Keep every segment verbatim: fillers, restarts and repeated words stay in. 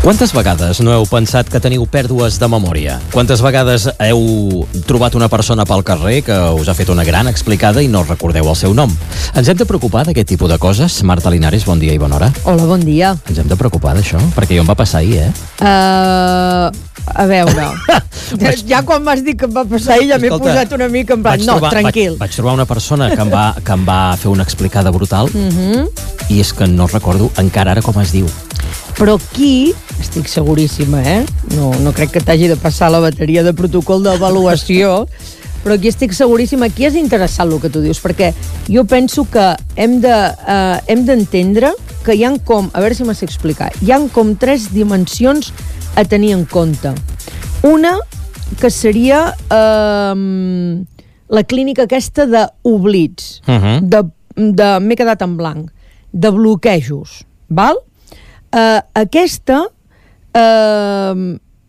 Quantes vegades no heu pensat que teniu pèrdues de memòria? Quantes vegades heu trobat una persona pel carrer que us ha fet una gran explicada i no recordeu el seu nom? Ens hem de preocupar d'aquest tipus de coses? Marta Linares, bon dia i bona hora. Hola, bon dia. Ens hem de preocupar d'això? Perquè jo em va passar ahir, eh? Uh, a veure, ja, ja quan m'has dit que em va passar ahir ja m'he posat una mica en plan, no, trobar, tranquil. Vaig, vaig trobar una persona que em va, que em va fer una explicada brutal Uh-huh. i és que no recordo encara ara com es diu. Però aquí, estic seguríssima, eh? No, no crec que t'hagi de passar la bateria de protocol d'avaluació, però aquí estic seguríssima, aquí és interessant el que tu dius, perquè jo penso que hem de, uh, hem d'entendre que hi ha com, a veure si m'has explicat, hi ha com tres dimensions a tenir en compte. Una, que seria uh, la clínica aquesta d'oblits, Uh-huh. de, de m'he quedat en blanc, de bloquejos, val? Uh, aquesta uh,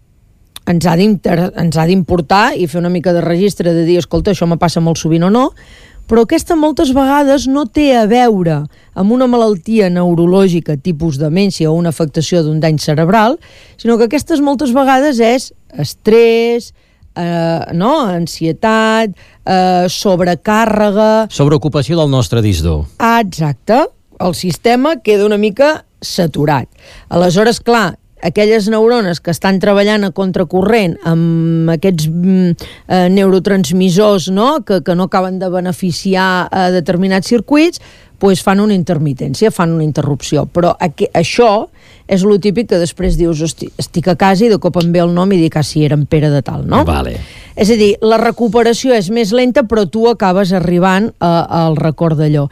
ens ha ens ha d'importar i fer una mica de registre de dir, escolta, això me passa molt sovint o no, però aquesta moltes vegades no té a veure amb una malaltia neurològica tipus demència o una afectació d'un dany cerebral, sinó que aquestes moltes vegades és estrès, eh, no? ansietat, eh, sobrecàrrega... Sobreocupació del nostre disc dur. Ah, exacte. El sistema queda una mica saturat. Aleshores, clar, aquelles neurones que estan treballant a contracorrent amb aquests mm, eh, neurotransmissors, no? Que, que no acaben de beneficiar a determinats circuits, pues fan una intermitència, fan una interrupció. Però aquí, això és lo típic que després dius, hosti, estic a casa i de cop em ve el nom i dic, ah, sí, era en Pere de tal, no? Vale. És a dir, la recuperació és més lenta, però tu acabes arribant a, al record d'allò.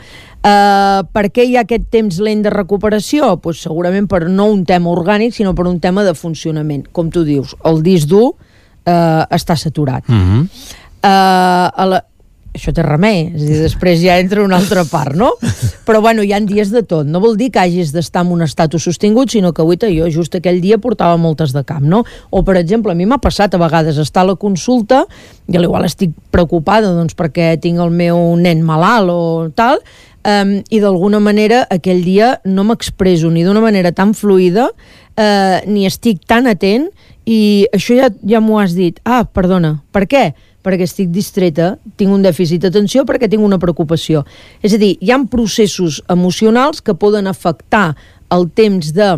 Uh, per què hi ha aquest temps lent de recuperació? Pues segurament per no un tema orgànic, sinó per un tema de funcionament. Com tu dius, el disc dur uh, està saturat. Uh-huh. Uh, a la... Això té remei, és a dir, després ja entra una altra part, no? Però bueno, hi ha dies de tot. No vol dir que hagis d'estar en un estatus sostingut, sinó que, uita, jo just aquell dia portava moltes de camp, no? O, per exemple, a mi m'ha passat a vegades estar a la consulta i igual estic preocupada doncs, perquè tinc el meu nen malalt o tal, um, i d'alguna manera aquell dia no m'expreso ni d'una manera tan fluida, uh, ni estic tan atent, i això ja, ja m'ho has dit. Ah, perdona, per què? Perquè estic distreta, tinc un dèficit d'atenció, perquè tinc una preocupació. És a dir, hi ha processos emocionals que poden afectar el temps de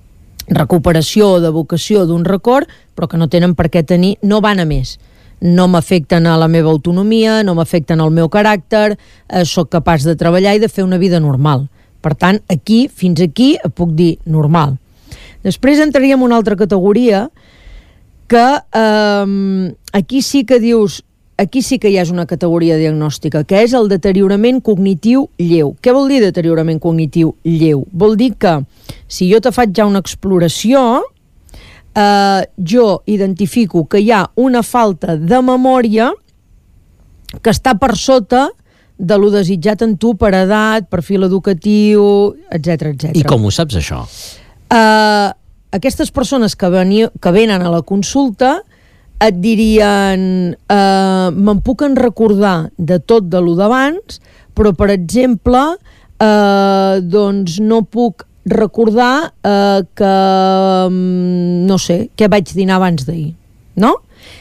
recuperació o d'evocació d'un record, però que no tenen per què tenir, no van a més. No m'afecten a la meva autonomia, no m'afecten al meu caràcter, eh, sóc capaç de treballar i de fer una vida normal. Per tant, aquí, fins aquí, puc dir normal. Després entraríem en una altra categoria que eh, aquí sí que dius, aquí sí que hi ha una categoria diagnòstica, que és el deteriorament cognitiu lleu. Què vol dir deteriorament cognitiu lleu? Vol dir que si jo te faig ja una exploració, eh, jo identifico que hi ha una falta de memòria que està per sota de lo desitjat en tu per edat, perfil educatiu, etcètera, etcètera. I com ho saps, això? Uh, aquestes persones que, veni, que venen a la consulta et dirien uh, me'n puc en recordar de tot de lo d'abans, però per exemple uh, doncs no puc recordar uh, que um, no sé, què vaig dinar abans d'ahir, no?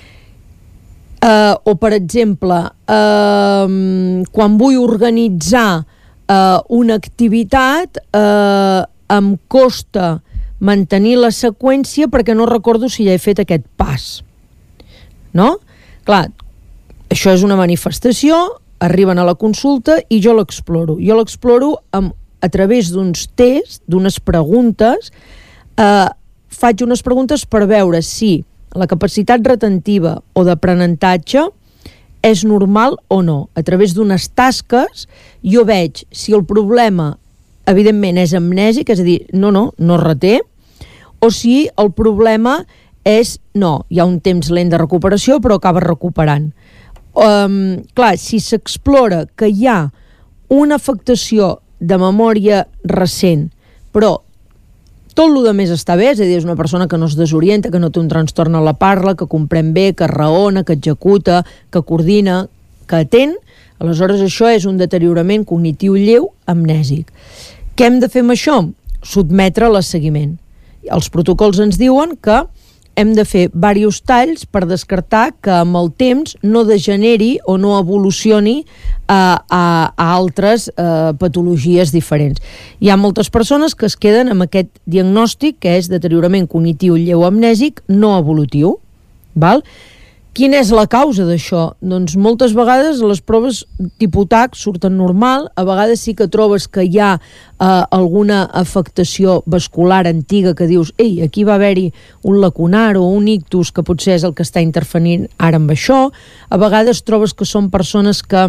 Uh, o per exemple uh, quan vull organitzar uh, una activitat uh, em costa mantenir la seqüència perquè no recordo si ja he fet aquest pas, no? Clar, això és una manifestació, arriben a la consulta i jo l'exploro. Jo l'exploro amb, a través d'uns tests, d'unes preguntes, eh, faig unes preguntes per veure si la capacitat retentiva o d'aprenentatge és normal o no. A través d'unes tasques jo veig si el problema evidentment és amnèsic, és a dir, no, no, no reté, o si el problema és, no, hi ha un temps lent de recuperació, però acaba recuperant. Um, clar, si s'explora que hi ha una afectació de memòria recent, però tot el que més està bé, és a dir, és una persona que no es desorienta, que no té un trastorn a la parla, que comprèn bé, que raona, que executa, que coordina, que atén, aleshores això és un deteriorament cognitiu lleu amnèsic. Què hem de fer amb això? Sotmetre-la a seguiment. els protocols ens diuen que hem de fer diversos talls per descartar que amb el temps no degeneri o no evolucioni a, a, a altres eh, patologies diferents. Hi ha moltes persones que es queden amb aquest diagnòstic, que és deteriorament cognitiu lleu amnèsic no evolutiu. Val? Quina és la causa d'això? Doncs moltes vegades les proves tipus T A C surten normal, a vegades sí que trobes que hi ha eh, alguna afectació vascular antiga que dius, ei, aquí va haver-hi un lacunar o un ictus que potser és el que està intervenint ara amb això. A vegades trobes que són persones que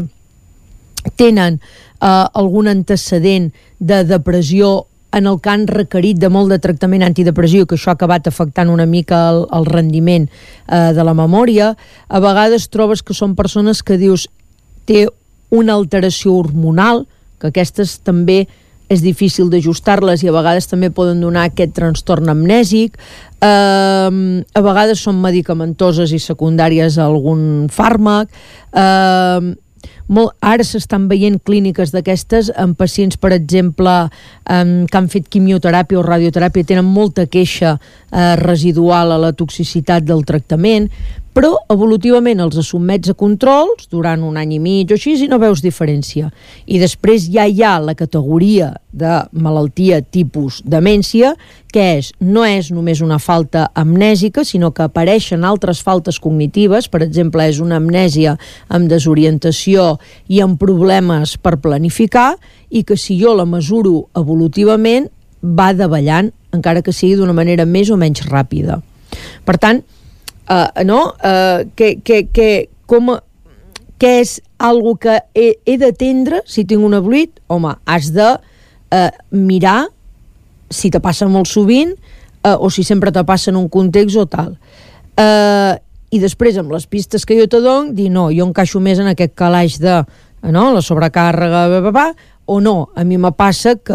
tenen eh, algun antecedent de depressió en el que han requerit de molt de tractament antidepressiu, que això ha acabat afectant una mica el, el rendiment eh, de la memòria. A vegades trobes que són persones que dius té una alteració hormonal, que aquestes també és difícil d'ajustar-les i a vegades també poden donar aquest trastorn amnèsic. Eh, a vegades són medicamentoses i secundàries a algun fàrmac. Eh, Molt, ara s'estan veient clíniques d'aquestes en pacients, per exemple, um, que han fet quimioteràpia o radioteràpia, tenen molta queixa eh, residual a la toxicitat del tractament, però evolutivament els assumets a controls durant un any i mig o així i no veus diferència. I després ja hi ha la categoria de malaltia tipus demència, que és, no és només una falta amnèsica, sinó que apareixen altres faltes cognitives, per exemple, és una amnèsia amb desorientació i amb problemes per planificar, i que si jo la mesuro evolutivament va davallant, encara que sigui d'una manera més o menys ràpida. Per tant, Uh, no? Uh, que, que, que, com, què és algo que he, he d'atendre si tinc un abluït? Home, has de uh, mirar si te passa molt sovint uh, o si sempre te passa en un context o tal. Uh, I després, amb les pistes que jo te dono, dir no, jo encaixo més en aquest calaix de no, la sobrecàrrega, bla, bla, bla, o no. A mi me passa que,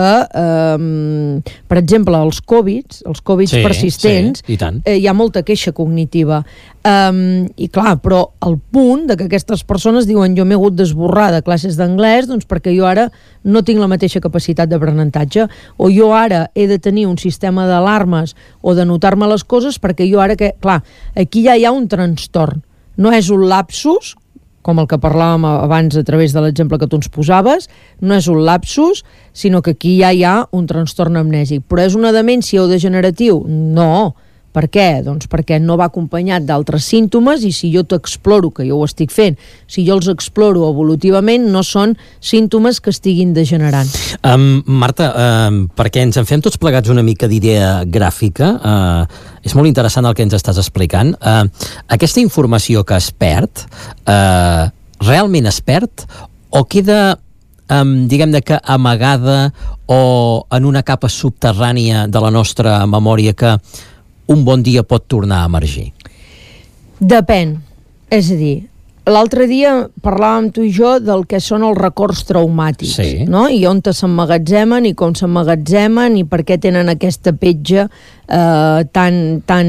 eh, per exemple, els Covid, els Covid sí, persistents, sí, i tant. Eh, hi ha molta queixa cognitiva. Um, I clar, però el punt de que aquestes persones diuen jo m'he hagut d'esborrar de classes d'anglès doncs perquè jo ara no tinc la mateixa capacitat d'aprenentatge, o jo ara he de tenir un sistema d'alarmes o de notar-me les coses perquè jo ara que... Clar, aquí ja hi ha un trastorn. No és un lapsus, com el que parlàvem abans a través de l'exemple que tu ens posaves, no és un lapsus, sinó que aquí ja hi ha un trastorn amnèsic. Però és una demència o degeneratiu? No. Per què? Doncs perquè no va acompanyat d'altres símptomes i si jo t'exploro, que jo ho estic fent, si jo els exploro evolutivament, no són símptomes que estiguin degenerant. Um, Marta, um, perquè ens en fem tots plegats una mica d'idea gràfica, uh, és molt interessant el que ens estàs explicant. Uh, aquesta informació que es perd, uh, realment es perd o queda, um, diguem-ne que amagada o en una capa subterrània de la nostra memòria que un bon dia pot tornar a emergir? Depèn. És a dir, l'altre dia parlàvem tu i jo del que són els records traumàtics, sí. No? I on s'emmagatzemen i com s'emmagatzemen i per què tenen aquesta petja eh, tan, tan,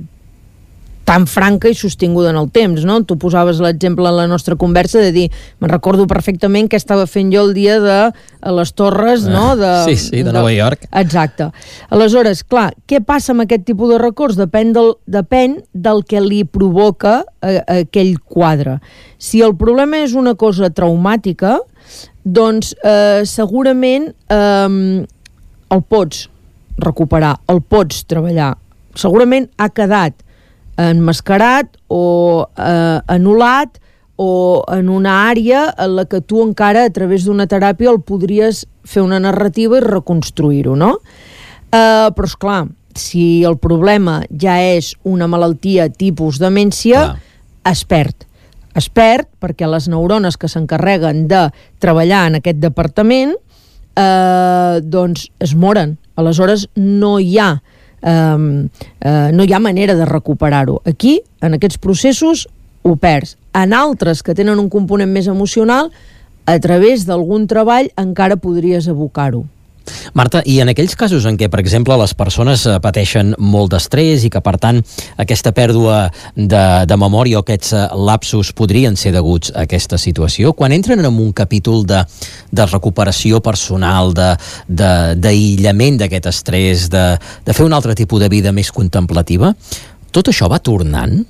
tan franca i sostinguda en el temps, no? Tu posaves l'exemple en la nostra conversa de dir, me'n recordo perfectament què estava fent jo el dia de les torres, no? De, sí, sí, de, de Nova York. Exacte. Aleshores, clar, què passa amb aquest tipus de records? Depèn del, depèn del que li provoca a, a aquell quadre. Si el problema és una cosa traumàtica, doncs eh, segurament eh, el pots recuperar, el pots treballar. Segurament ha quedat enmascarat o eh, anul·lat o en una àrea en la que tu encara a través d'una teràpia el podries fer una narrativa i reconstruir-ho, no? Eh, però esclar, si el problema ja és una malaltia tipus demència, clar, es perd. Es perd perquè les neurones que s'encarreguen de treballar en aquest departament eh, doncs es moren. Aleshores no hi ha Um, uh, no hi ha manera de recuperar-ho. Aquí, en aquests processos, ho perds. En altres que tenen un component més emocional, a través d'algun treball encara podries abocar-ho. Marta, i en aquells casos en què, per exemple, les persones pateixen molt d'estrès i que, per tant, aquesta pèrdua de, de memòria o aquests lapsus podrien ser deguts a aquesta situació, quan entren en un capítol de, de recuperació personal, de, de, d'aïllament d'aquest estrès, de, de fer un altre tipus de vida més contemplativa, tot això va tornant?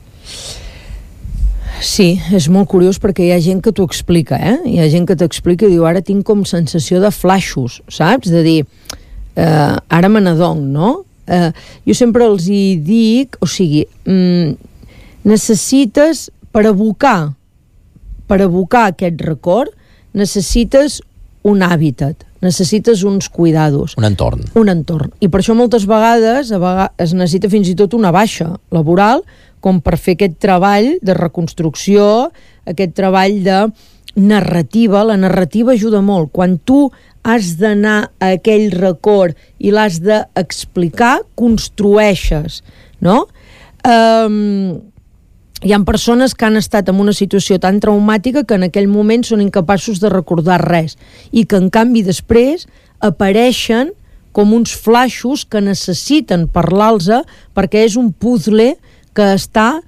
Sí, és molt curiós perquè hi ha gent que t'ho explica, eh? Hi ha gent que t'explica i diu, ara tinc com sensació de flaixos, saps? De dir, eh, ara me n'adonc, no? Eh, jo sempre els hi dic, o sigui, mm, necessites, per evocar, per evocar aquest record, necessites un hàbitat, necessites uns cuidados. Un entorn. Un entorn. I per això moltes vegades, a vegades es necessita fins i tot una baixa laboral com per fer aquest treball de reconstrucció, aquest treball de narrativa. La narrativa ajuda molt. Quan tu has d'anar a aquell record i l'has d'explicar, construeixes, no? Um, hi ha persones que han estat en una situació tan traumàtica que en aquell moment són incapaços de recordar res i que en canvi després apareixen com uns flaixos que necessiten parlar-los perquè és un puzzle que està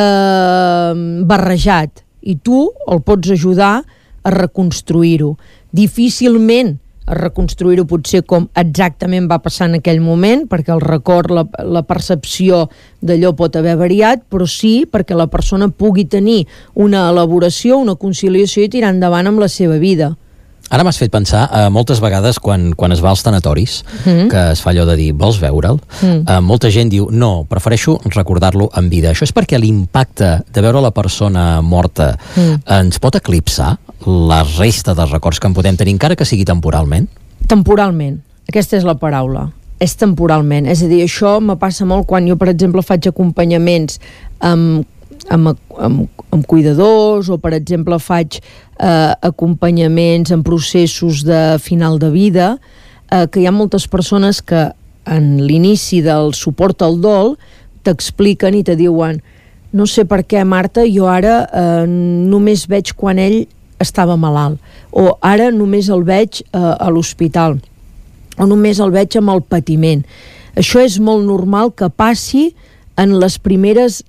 eh, barrejat i tu el pots ajudar a reconstruir-ho. Difícilment a reconstruir-ho potser com exactament va passar en aquell moment, perquè el record, la, la percepció d'allò pot haver variat, però sí perquè la persona pugui tenir una elaboració, una conciliació i tirar endavant amb la seva vida. Ara m'has fet pensar, eh, moltes vegades quan, quan es va als tanatoris, mm. que es fa allò de dir, vols veure'l? Mm. Eh, molta gent diu, no, prefereixo recordar-lo en vida. Això és perquè l'impacte de veure la persona morta mm. ens pot eclipsar la resta dels records que en podem tenir, encara que sigui temporalment? Temporalment. Aquesta és la paraula. És temporalment. És a dir, això me passa molt quan jo, per exemple, faig acompanyaments amb Amb, amb, amb cuidadors o, per exemple, faig eh, acompanyaments en processos de final de vida, eh, que hi ha moltes persones que en l'inici del suport al dol t'expliquen i te diuen, no sé per què, Marta, jo ara eh, només veig quan ell estava malalt, o ara només el veig eh, a l'hospital, o només el veig amb el patiment. Això és molt normal que passi en les primeres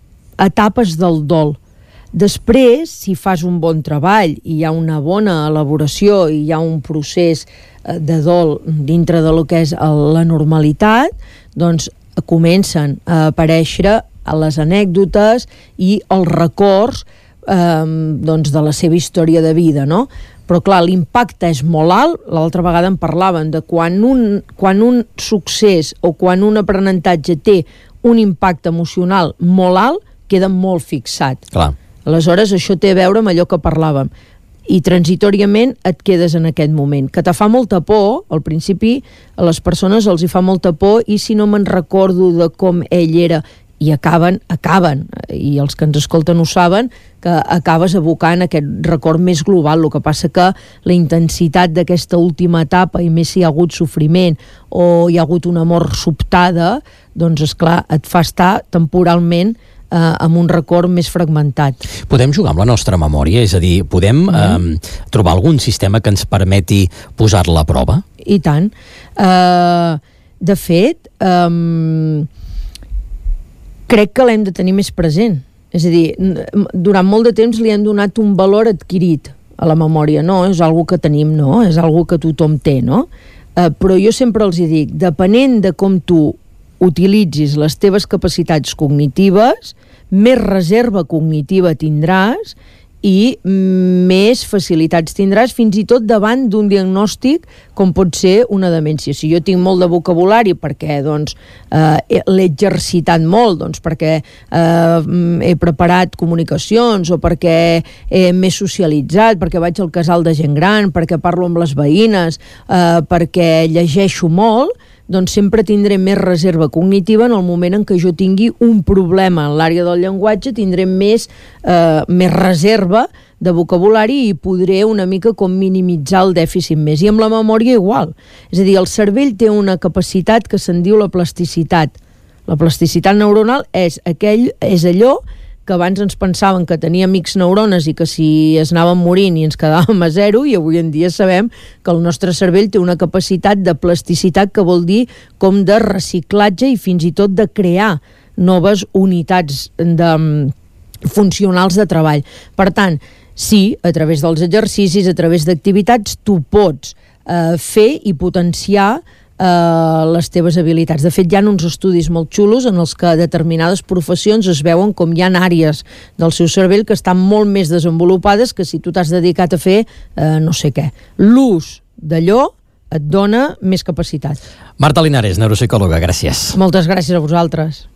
etapes del dol. Després, si fas un bon treball i hi ha una bona elaboració i hi ha un procés de dol dintre de lo que és la normalitat, doncs comencen a aparèixer les anècdotes i els records eh, doncs de la seva història de vida, no? Però clar, l'impacte és molt alt. L'altra vegada en parlaven de quan un, quan un succés o quan un aprenentatge té un impacte emocional molt alt, queda molt fixat. Clar. Aleshores, això té a veure amb allò que parlàvem. I transitoriament et quedes en aquest moment. Que te fa molta por, al principi a les persones els hi fa molta por, i si no me'n recordo de com ell era, i acaben, acaben, i els que ens escolten ho saben, que acabes evocant aquest record més global. El que passa que la intensitat d'aquesta última etapa, i més si hi ha hagut sofriment o hi ha hagut una mort sobtada, doncs esclar, et fa estar temporalment Eh, amb un record més fragmentat. Podem jugar amb la nostra memòria? És a dir, podem mm. eh, trobar algun sistema que ens permeti posar-la a prova? I tant. Eh, de fet, eh, crec que l'hem de tenir més present. És a dir, durant molt de temps li hem donat un valor adquirit a la memòria. No, és algo que tenim, no? És algo que tothom té, no? Eh, però jo sempre els hi dic, depenent de com tu utilitzis les teves capacitats cognitives, més reserva cognitiva tindràs i més facilitats tindràs fins i tot davant d'un diagnòstic com pot ser una demència. Si jo tinc molt de vocabulari perquè doncs, eh, l'he exercitat molt, doncs, perquè eh, he preparat comunicacions o perquè eh, m'he socialitzat, perquè vaig al casal de gent gran, perquè parlo amb les veïnes, eh, perquè llegeixo molt, doncs sempre tindré més reserva cognitiva en el moment en què jo tingui un problema en l'àrea del llenguatge, tindré més, eh, més reserva de vocabulari i podré una mica com minimitzar el dèficit més. I amb la memòria igual. És a dir, el cervell té una capacitat que se'n diu la plasticitat. La plasticitat neuronal és, aquell, és allò que abans ens pensaven que teníem X neurones i que si es anaven morint i ens quedàvem a zero, i avui en dia sabem que el nostre cervell té una capacitat de plasticitat que vol dir com de reciclatge i fins i tot de crear noves unitats de, funcionals de treball. Per tant, sí, a través dels exercicis, a través d'activitats, tu pots eh, fer i potenciar Uh, les teves habilitats. De fet, hi ha uns estudis molt xulos en els que determinades professions es veuen com hi ha àrees del seu cervell que estan molt més desenvolupades que si tu t'has dedicat a fer uh, no sé què. L'ús d'allò et dona més capacitat. Marta Linares, neuropsicòloga, gràcies. Moltes gràcies a vosaltres.